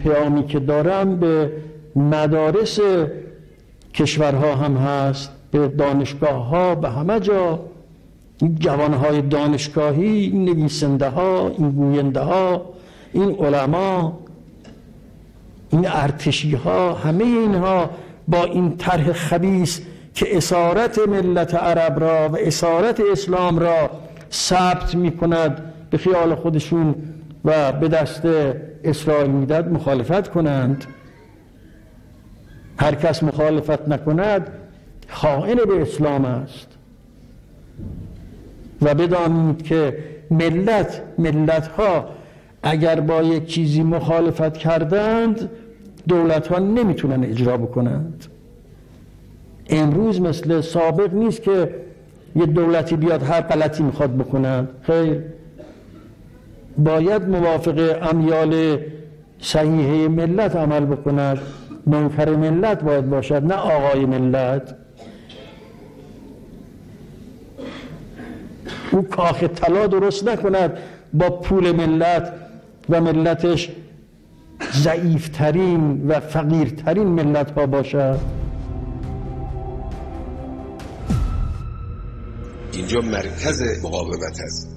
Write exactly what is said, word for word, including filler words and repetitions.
پیامی که دارم به مدارس کشورها هم هست، به دانشگاه ها، به همه جا. این جوانهای دانشگاهی، این نویسنده ها، این گوینده ها، این علما، این ارتشی ها، همه اینها با این طرح خبیث که اسارت ملت عرب را و اسارت اسلام را ثبت می کند به خیال خودشون و به دست اسرائیل میداد مخالفت کنند. هر کس مخالفت نکند خائن به اسلام است. و بدانید که ملت ملت ها اگر با یک چیزی مخالفت کردند دولت ها نمیتونن اجرا بکنند. امروز مثل سابق نیست که یه دولتی بیاد هر غلطی میخواد بکنند. خیر، باید موافق امیال صحیحه ملت عمل بکند. نوکر ملت باید باشد، نه آقای ملت. او کاخ طلا درست نکند با پول ملت و ملتش ضعیفترین و فقیرترین ملت ها باشد. اینجا مرکز مقاومت است.